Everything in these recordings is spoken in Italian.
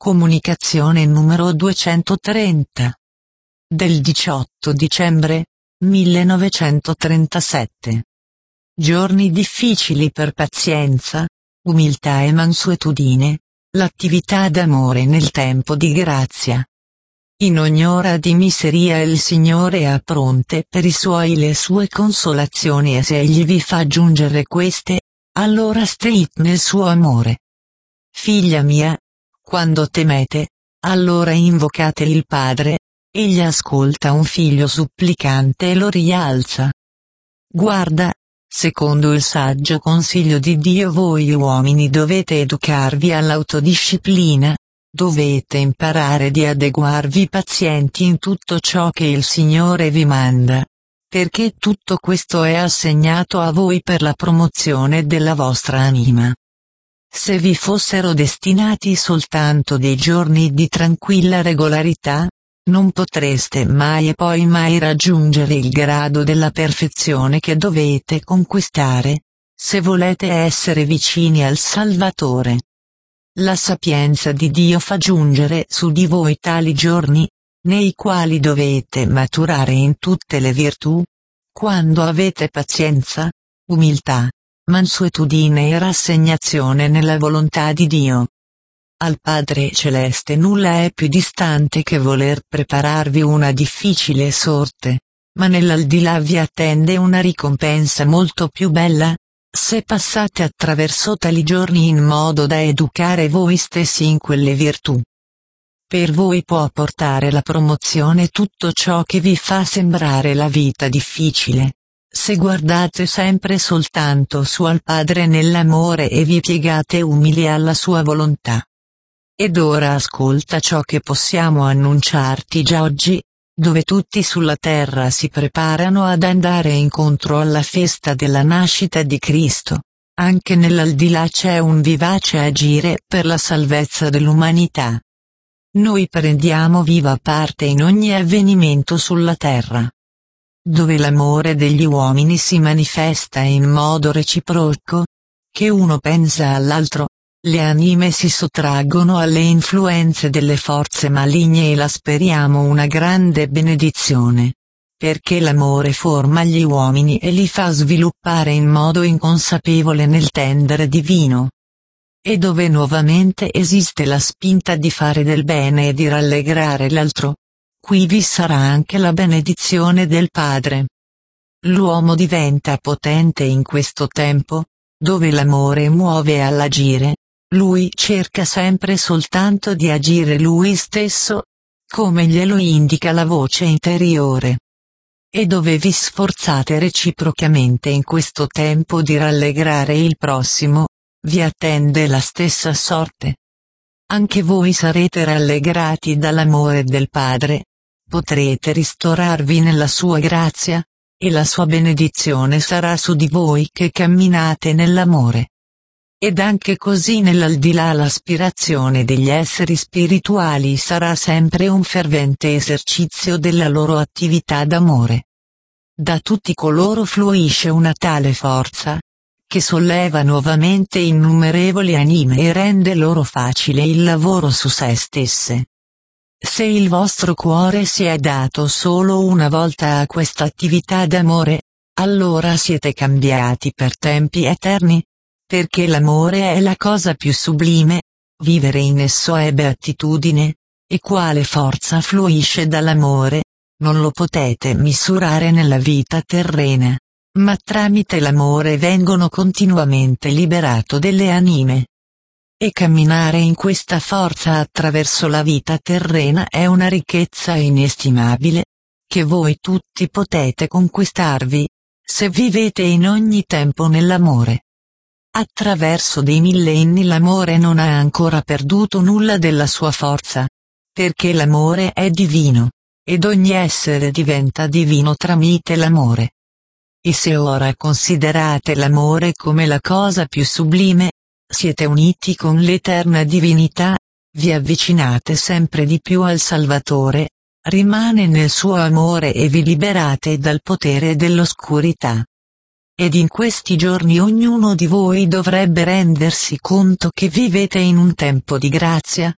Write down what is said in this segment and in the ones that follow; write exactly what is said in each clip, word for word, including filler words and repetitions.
Comunicazione numero duecentotrenta. Del diciotto dicembre millenovecentotrentasette. Giorni difficili per pazienza, umiltà e mansuetudine, l'attività d'amore nel tempo di grazia. In ogni ora di miseria il Signore ha pronte per i suoi le sue consolazioni, e se Egli vi fa giungere queste, allora state nel suo amore. Figlia mia, quando temete, allora invocate il Padre, egli ascolta un figlio supplicante e lo rialza. Guarda, secondo il saggio consiglio di Dio voi uomini dovete educarvi all'autodisciplina, dovete imparare di adeguarvi pazienti in tutto ciò che il Signore vi manda, perché tutto questo è assegnato a voi per la promozione della vostra anima. Se vi fossero destinati soltanto dei giorni di tranquilla regolarità, non potreste mai e poi mai raggiungere il grado della perfezione che dovete conquistare, se volete essere vicini al Salvatore. La sapienza di Dio fa giungere su di voi tali giorni, nei quali dovete maturare in tutte le virtù, quando avete pazienza, umiltà, mansuetudine e rassegnazione nella volontà di Dio. Al Padre Celeste nulla è più distante che voler prepararvi una difficile sorte, ma nell'aldilà vi attende una ricompensa molto più bella, se passate attraverso tali giorni in modo da educare voi stessi in quelle virtù. Per voi può portare la promozione tutto ciò che vi fa sembrare la vita difficile, se guardate sempre soltanto su al Padre nell'amore e vi piegate umili alla sua volontà. Ed ora ascolta ciò che possiamo annunciarti già oggi, dove tutti sulla terra si preparano ad andare incontro alla festa della nascita di Cristo. Anche nell'aldilà c'è un vivace agire per la salvezza dell'umanità. Noi prendiamo viva parte in ogni avvenimento sulla terra, dove l'amore degli uomini si manifesta in modo reciproco, che uno pensa all'altro, le anime si sottraggono alle influenze delle forze maligne e la speriamo una grande benedizione, perché l'amore forma gli uomini e li fa sviluppare in modo inconsapevole nel tendere divino. E dove nuovamente esiste la spinta di fare del bene e di rallegrare l'altro, qui vi sarà anche la benedizione del Padre. L'uomo diventa potente in questo tempo, dove l'amore muove all'agire, lui cerca sempre soltanto di agire lui stesso, come glielo indica la voce interiore. E dove vi sforzate reciprocamente in questo tempo di rallegrare il prossimo, vi attende la stessa sorte. Anche voi sarete rallegrati dall'amore del Padre, potrete ristorarvi nella sua grazia, e la sua benedizione sarà su di voi che camminate nell'amore. Ed anche così nell'aldilà l'aspirazione degli esseri spirituali sarà sempre un fervente esercizio della loro attività d'amore. Da tutti coloro fluisce una tale forza, che solleva nuovamente innumerevoli anime e rende loro facile il lavoro su se stesse. Se il vostro cuore si è dato solo una volta a questa attività d'amore, allora siete cambiati per tempi eterni, perché l'amore è la cosa più sublime, vivere in esso è beatitudine, e quale forza fluisce dall'amore, non lo potete misurare nella vita terrena, ma tramite l'amore vengono continuamente liberato delle anime. E camminare in questa forza attraverso la vita terrena è una ricchezza inestimabile, che voi tutti potete conquistarvi, se vivete in ogni tempo nell'amore. Attraverso dei millenni l'amore non ha ancora perduto nulla della sua forza, perché l'amore è divino, ed ogni essere diventa divino tramite l'amore. E se ora considerate l'amore come la cosa più sublime, siete uniti con l'eterna divinità, vi avvicinate sempre di più al Salvatore, rimane nel suo amore e vi liberate dal potere dell'oscurità. Ed in questi giorni ognuno di voi dovrebbe rendersi conto che vivete in un tempo di grazia,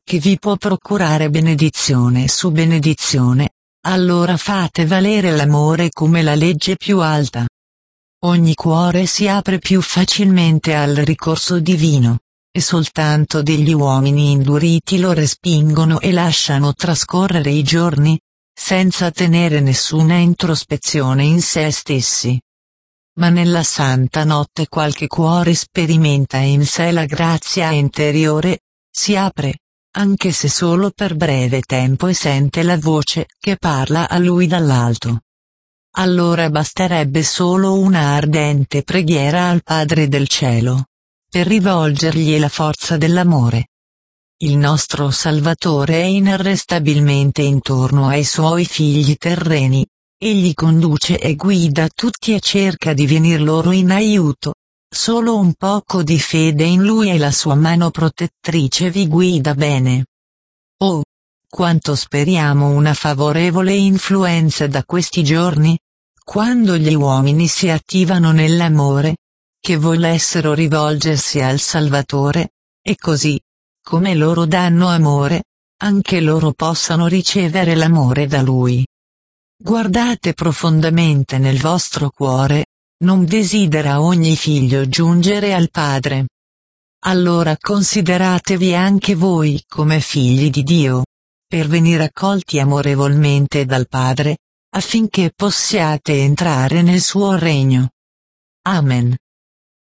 che vi può procurare benedizione su benedizione, allora fate valere l'amore come la legge più alta. Ogni cuore si apre più facilmente al ricorso divino, e soltanto degli uomini induriti lo respingono e lasciano trascorrere i giorni, senza tenere nessuna introspezione in se stessi. Ma nella santa notte qualche cuore sperimenta in sé la grazia interiore, si apre, anche se solo per breve tempo, e sente la voce che parla a lui dall'alto. Allora basterebbe solo una ardente preghiera al Padre del cielo, per rivolgergli la forza dell'amore. Il nostro Salvatore è inarrestabilmente intorno ai suoi figli terreni, egli conduce e guida tutti e cerca di venir loro in aiuto. Solo un poco di fede in lui e la sua mano protettrice vi guida bene. Oh, quanto speriamo una favorevole influenza da questi giorni, quando gli uomini si attivano nell'amore, che volessero rivolgersi al Salvatore, e così, come loro danno amore, anche loro possano ricevere l'amore da Lui. Guardate profondamente nel vostro cuore, non desidera ogni figlio giungere al Padre? Allora consideratevi anche voi come figli di Dio, per venire accolti amorevolmente dal Padre, affinché possiate entrare nel suo regno. Amen.